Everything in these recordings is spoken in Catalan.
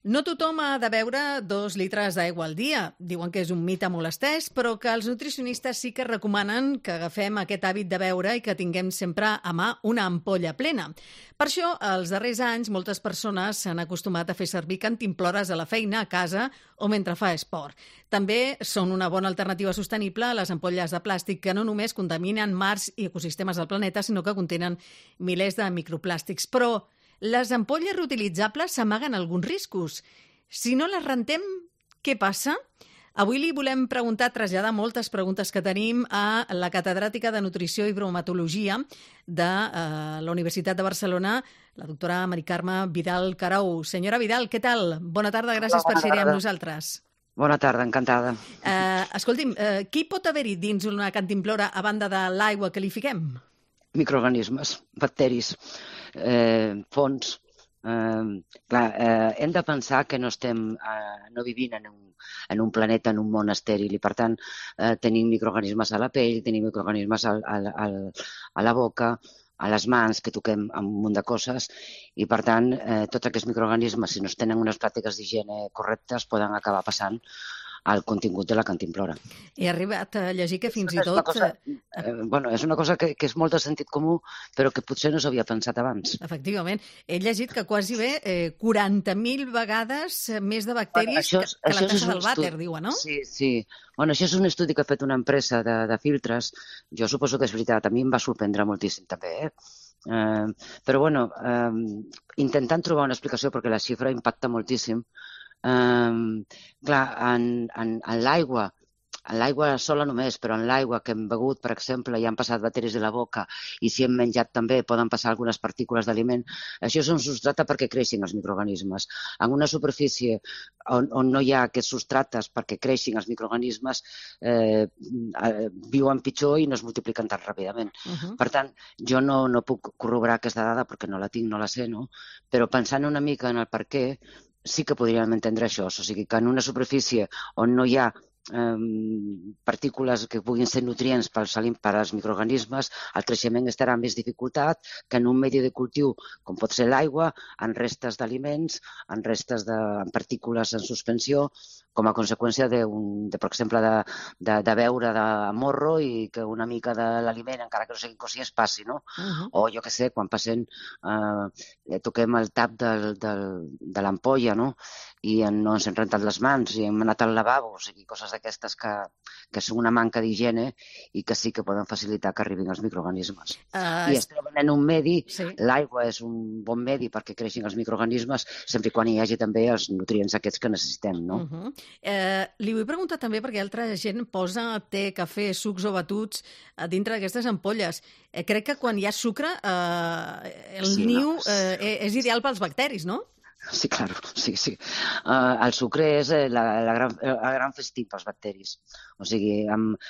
No tothom ha de beure 2 litres d'aigua al dia. Diuen que és un mite molt estès, però que els nutricionistes sí que recomanen que agafem aquest hàbit de beure i que tinguem sempre a mà una ampolla plena. Per això, els darrers anys, moltes persones s'han acostumat a fer servir cantimplores a la feina, a casa o mentre fa esport. També són una bona alternativa sostenible a les ampolles de plàstic que no només contaminen mars i ecosistemes del planeta, sinó que contenen milers de microplàstics. Però les ampolles reutilitzables s'amaguen alguns riscos. Si no les rentem, què passa? Avui li volem preguntar, traslladar moltes preguntes que tenim a la catedràtica de Nutrició i Bromatologia de la Universitat de Barcelona, la doctora Mari Carme Vidal Carou. Senyora Vidal, què tal? Bona tarda, gràcies per ser-hi amb nosaltres. Bona tarda, encantada. Escolti'm, què hi pot haver-hi dins una cantimplora a banda de l'aigua que li fiquem? Microorganismes, bacteris, fongs. Hem de pensar que no vivim en un planeta, en un món estèril, i per tant tenim microorganismes a la pell, tenim microorganismes a la boca, a les mans, que toquem un munt de coses, i per tant tots aquests microorganismes, si no es tenen unes pràctiques d'higiene correctes, poden acabar passant al contingut de la cantimplora. He arribat a llegir que fins i tot... És una cosa que és molt de sentit comú, però que potser no s'havia pensat abans. Efectivament. He llegit que quasi bé 40.000 vegades més de bacteris que la tassa del vàter, diuen, no? Sí. Bueno, això és un estudi que ha fet una empresa de filtres. Jo suposo que és veritat. A mi em va sorprendre moltíssim, també, Però, intentant trobar una explicació, perquè la xifra impacta moltíssim. Clar, en l'aigua sola només, però en l'aigua que hem begut, per exemple, hi han passat bacteris de la boca, i si hem menjat també poden passar algunes partícules d'aliment. Això és un substrat perquè creixin els microorganismes. En una superfície on no hi ha aquests substrates perquè creixin els microorganismes, viuen pitjor i no es multipliquen tan ràpidament. Per tant, jo no puc corroborar aquesta dada perquè no la tinc, no la sé, no? Però pensant una mica en el per què, sí que podríem entendre això, o sigui que en una superfície on no hi ha partícules que puguin ser nutrients per als microorganismes, el creixement estarà amb més dificultat que en un medi de cultiu, com pot ser l'aigua, en restes d'aliments, en restes de partícules en suspensió, com a conseqüència per exemple, de beure de morro i que una mica de l'aliment, encara que no sigui cosí, es passi, no? O jo què sé, quan passem, toquem el tap de l'ampolla, no? I no ens hem rentat les mans i hem anat al lavabo, o sigui, coses d'aquestes que són una manca d'higiene i que sí que poden facilitar que arribin els microorganismes. I es troben en un medi, l'aigua és un bon medi perquè creixin els microorganismes, sempre quan hi hagi també els nutrients aquests que necessitem, no? Li vull preguntar també, perquè altra gent posa te, cafè, sucs o batuts dintre d'aquestes ampolles. Crec que quan hi ha sucre, el niu és ideal pels bacteris, no? Sí, claro, sí. El sucre és el gran festín pels bacteris. O sigui,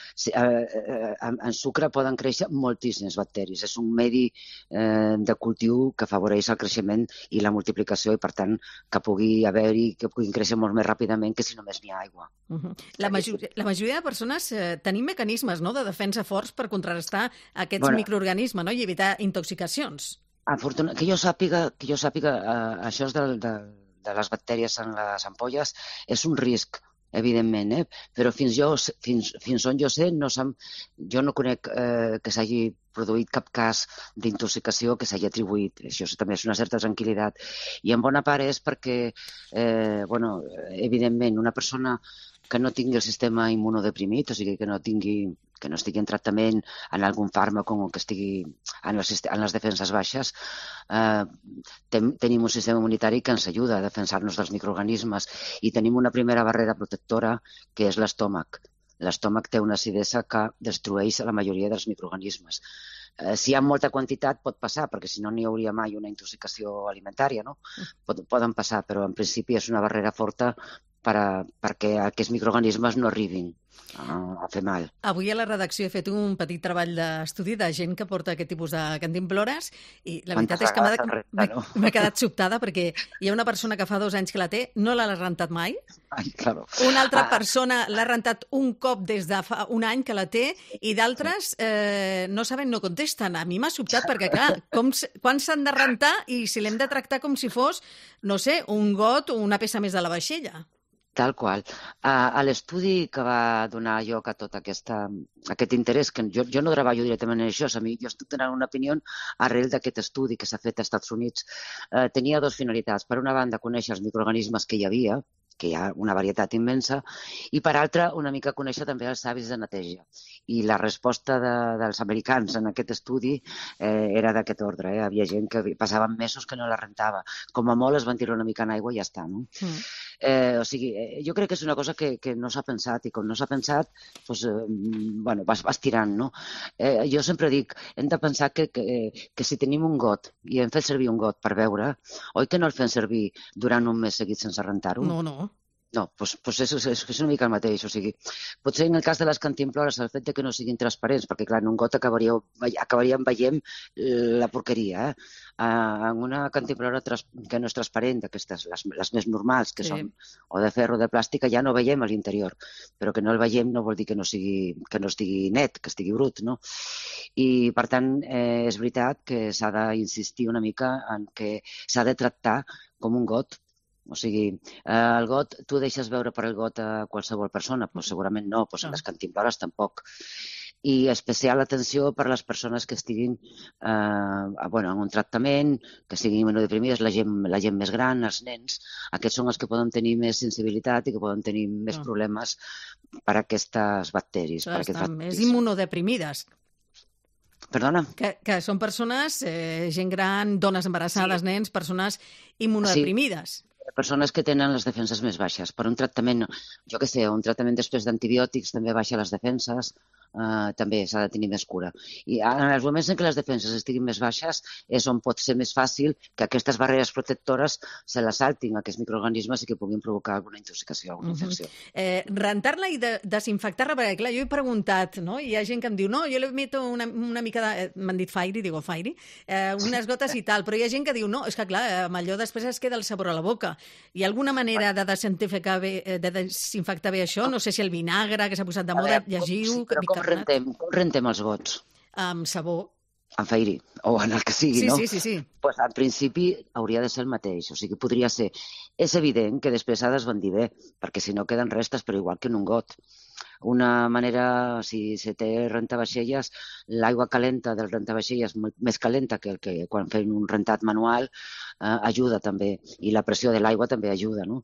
en sucre poden créixer moltíssims bacteris. És un medi de cultiu que afavoreix el creixement i la multiplicació i, per tant, que puguin créixer molt més ràpidament que si només n'hi ha aigua. La majoria de persones tenim mecanismes, no?, de defensa forts per contrarrestar aquests microorganismes, no?, i evitar intoxicacions. Que jo sàpiga, això de les bactèries en les ampolles és un risc, evidentment, però fins on jo sé, jo no conec que s'hagi produït cap cas d'intoxicació que s'hagi atribuït. Això també és una certa tranquil·litat. I en bona part és perquè, evidentment, una persona que no tingui el sistema immunodeprimit, o sigui, que no estigui en tractament en algun fàrmac o que estigui en les defenses baixes, tenim un sistema immunitari que ens ajuda a defensar-nos dels microorganismes i tenim una primera barrera protectora que és l'estómac. L'estómac té una acidesa que destrueix la majoria dels microorganismes. Si hi ha molta quantitat pot passar, perquè si no n'hi hauria mai una intoxicació alimentària, no? Poden passar, però en principi és una barrera forta perquè aquests microorganismes no arribin a fer mal. Avui a la redacció he fet un petit treball d'estudi de gent que porta aquest tipus de cantimplores i la veritat és que m'he quedat sobtada perquè hi ha una persona que fa 2 anys que la té, no l'ha rentat mai. Ai, claro. Una altra persona l'ha rentat un cop des de fa un any que la té i d'altres no saben, no contesten. A mi m'ha sobtat perquè, clar, quan s'han de rentar i si l'hem de tractar com si fos, no sé, un got o una peça més de la vaixella. Tal qual. A l'estudi que va donar lloc a tot aquest interès, que jo no treballo directament en això, jo estic donant una opinió arrel d'aquest estudi que s'ha fet als Estats Units. Tenia 2 finalitats. Per una banda, conèixer els microorganismes que hi havia, que hi ha una varietat immensa, i per altra, una mica conèixer també els hàbits de neteja. I la resposta dels americans en aquest estudi era d'aquest ordre. Hi havia gent que passaven mesos que no la rentava. Com a molt es van tirar una mica en aigua i ja està, no? O sigui, jo crec que és una cosa que no s'ha pensat i com no s'ha pensat, doncs, bueno, vas tirant, no? Jo sempre dic, hem de pensar que si tenim un got i hem fet servir un got per beure, oi que no el fem servir durant un mes seguit sense rentar-ho? No. No, doncs és una mica el mateix. O sigui, potser en el cas de les cantimplores el fet de que no siguin transparents, perquè clar, en un got acabaríem veient la porqueria. En una cantimplora que no és transparent, d'aquestes, les més normals, que són o de ferro o de plàstica, ja no veiem a l'interior. Però que no el veiem no vol dir que no estigui net, que estigui brut, no? I, per tant, és veritat que s'ha d'insistir una mica en que s'ha de tractar com un got. O sigui, el got, tu deixes veure per el got a qualsevol persona? Pues segurament no, pues en les cantimplores tampoc. I especial atenció per a les persones que estiguin en un tractament, que estiguin immunodeprimides, la gent més gran, els nens. Aquests són els que poden tenir més sensibilitat i que poden tenir més problemes per a aquestes bacteris. Estan més immunodeprimides. Perdona? Que són persones, gent gran, dones embarassades, nens, persones immunodeprimides. Persones que tenen les defenses més baixes. Per un tractament, jo què sé, un tractament després d'antibiòtics també baixa les defenses, també s'ha de tenir més cura. I en els moments en què les defenses estiguin més baixes és on pot ser més fàcil que aquestes barreres protectores se les saltin aquests microorganismes i que puguin provocar alguna intoxicació, alguna infecció. Rentar-la i desinfectar-la, perquè clar, jo he preguntat, no? Hi ha gent que em diu, no, jo li meto una mica de... M'han dit Fairy, digo Fairy, unes gotes i tal, però hi ha gent que diu, no, és que clar, amb allò després es queda el sabor a la boca. Hi ha alguna manera de desinfectar bé això? No sé si el vinagre que s'ha posat de moda, llegiu... Com rentem els gots? Amb sabó. Amb Fairy, o en el que sigui, no? Sí. Pues, en principi hauria de ser el mateix, o sigui, podria ser. És evident que després s'ha d'esbandir bé, perquè si no queden restes, però igual que en un got. Una manera, si se té rentavaixelles, l'aigua calenta del rentavaixelles més calenta que quan fem un rentat manual ajuda també, i la pressió de l'aigua també ajuda, no?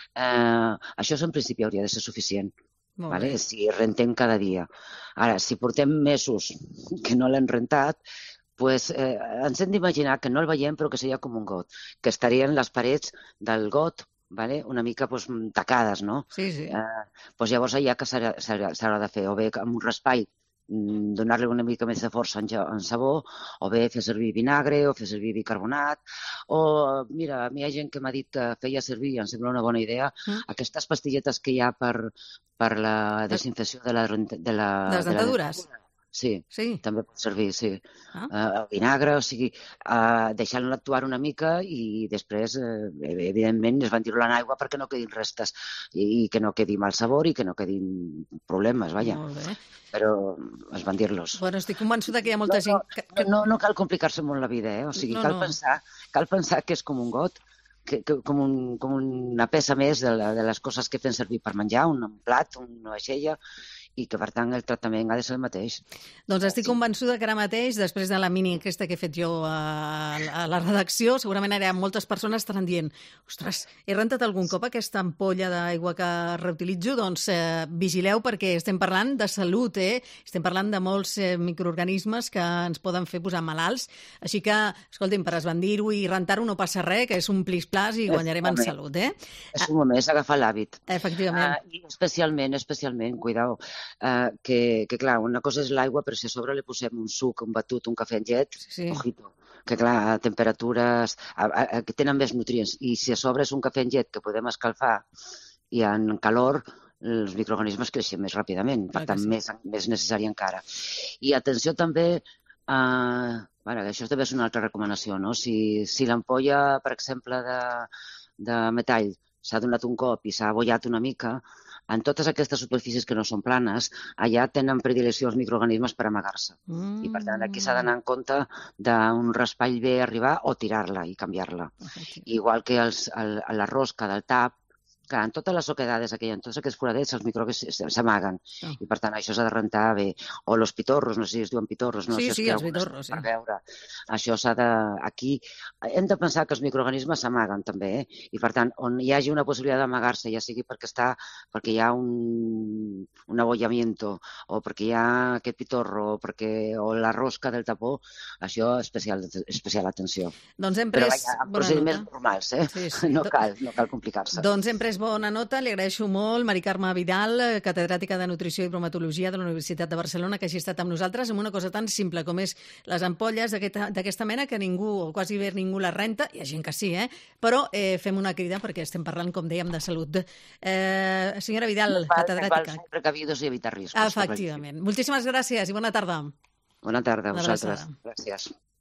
Això en principi hauria de ser suficient. Vale? Si rentem cada dia. Ara, si portem mesos que no l'hem rentat, pues, ens hem d'imaginar que no el veiem però que seria com un got, que estarien les parets del got una mica tacades, no? Sí. Llavors allà que s'haurà de fer, o bé amb un raspall donar-li una mica més de força en sabó, o bé fer servir vinagre, o fer servir bicarbonat, o, mira, a mi hi ha gent que m'ha dit que feia servir, em sembla una bona idea, aquestes pastilletes que hi ha per la desinfecció de les dentadures. Sí, també pot servir, sí. Vinagre, o sigui, deixant-lo actuar una mica i després, evidentment, es van tirar en aigua perquè no quedin restes i que no quedi mal sabor i que no quedin problemes, vaja. Molt bé. Però es van dir-los. Bueno, estic convençuda que hi ha molta gent... No cal complicar-se molt la vida, O sigui, cal pensar que és com un got, com una peça més de les coses que fem servir per menjar, un plat, una vaixella, i que, per tant, el tractament ha de ser el mateix. Doncs estic convençuda que ara mateix, després de la mini aquesta que he fet jo a la redacció, segurament ara moltes persones estaran dient ostres, he rentat algun cop aquesta ampolla d'aigua que reutilitzo? Doncs vigileu perquè estem parlant de salut, Estem parlant de molts microorganismes que ens poden fer posar malalts. Així que, escolti'm, per esbandir-ho i rentar-ho no passa res, que és un plis-plas i guanyarem en salut, És un moment, és agafar l'hàbit. Efectivament. I especialment, cuidao, que clar, una cosa és l'aigua, però si a sobre li posem un suc, un batut, un cafè amb llet, ojito, que clar, a temperatures que tenen més nutrients, i si a sobre és un cafè amb llet que podem escalfar i en calor els microorganismes creixen més ràpidament, per tant, més necessari encara. I atenció també, això també és una altra recomanació, no? Si l'ampolla, per exemple, de metall s'ha donat un cop i s'ha abollat una mica, en totes aquestes superfícies que no són planes, allà tenen predilecció els microorganismes per amagar-se. I, per tant, aquí s'ha d'anar en compte d'un raspall bé arribar o tirar-la i canviar-la. Igual que la rosca del tap, que en totes les oquedades en tots aquests foradets, els microorganismes s'amaguen. I, per tant, això s'ha de rentar bé. O els pitorros, no sé si es diuen pitorros. Sí, els pitorros, sí. Per veure. Això s'ha de... Aquí hem de pensar que els microorganismes s'amaguen, també, I, per tant, on hi hagi una possibilitat d'amagar-se, ja sigui perquè hi ha un abollamiento, o perquè hi ha aquest pitorro, o la rosca del tapó, això, especial atenció. Doncs hem pres... Però amb procediments normals, no cal complicar-se. Doncs hem pres bona nota, li agraeixo molt. Mari Carme Vidal, catedràtica de Nutrició i Bromatologia de la Universitat de Barcelona, que hagi estat amb nosaltres amb una cosa tan simple com és les ampolles d'aquesta mena que ningú, o quasi bé ningú la renta, hi ha gent que sí, però fem una crida perquè estem parlant, com dèiem, de salut. Senyora Vidal, catedràtica. Val ser precavidos i evitar riscos. Efectivament. Moltíssimes gràcies i bona tarda. Bona tarda a vosaltres. Gràcies.